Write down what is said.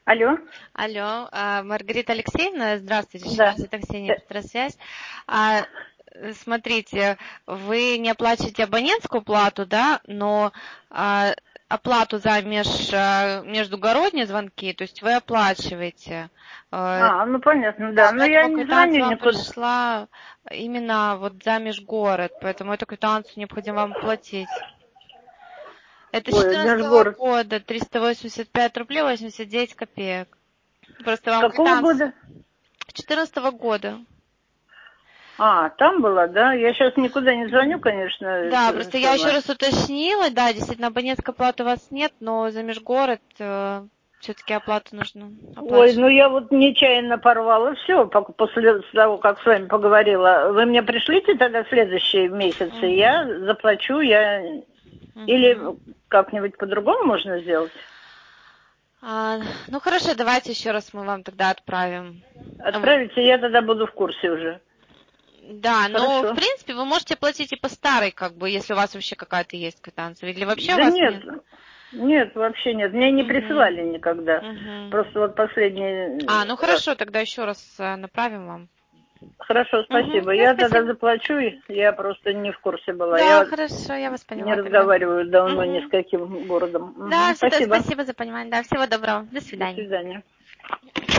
Алло, Алло, Маргарита Алексеевна, здравствуйте, еще да. раз это Ксения Петросвязь. А, Смотрите, вы не оплачиваете абонентскую плату, да, но оплату за междугородние звонки, то есть вы оплачиваете. Ну понятно, да. Да, Но я поэтому не квитанция звоню вам никуда. пришла именно вот за межгород, поэтому эту квитанцию необходимо вам платить. Это Ой, 14 Межгород. года, 385 рублей 89 копеек. Просто С вам какого квитанцию. года? 14 года. Там была, да. Я сейчас никуда не звоню, конечно, Да, это просто я еще самое. раз уточнила, да, действительно, абонентской платы у вас нет, но за межгород все-таки оплату нужно Ой, ну оплачивать. я вот нечаянно порвала все после того, как с вами поговорила. Вы мне пришлите тогда следующие месяцы, я Мгм. заплачу, Или Мгм. как-нибудь по-другому можно сделать? Ну хорошо, давайте еще раз мы вам тогда отправим. Отправите, я тогда буду в курсе уже. Да, но в Хорошо. принципе вы можете платить и по старой, как бы, если у вас вообще какая-то есть квитанция. Или вообще у Да вас нет, нет? нет, вообще нет. Мне не Мгм. присылали никогда. Мгм. Просто вот последний Ну раз. хорошо, тогда еще раз направим вам. Хорошо, Мгм. спасибо. Да, Я тогда спасибо. заплачу, я просто не в курсе была. Да, Я хорошо, я вас не поняла тогда. разговариваю давно ни с Мгм. каким городом. Да, всегда Спасибо. спасибо за понимание. Да, всего доброго. До До свидания. свидания.